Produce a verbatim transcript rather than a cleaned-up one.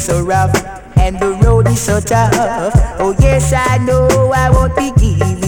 so rough and the road is so tough. Oh yes, I know I won't be giving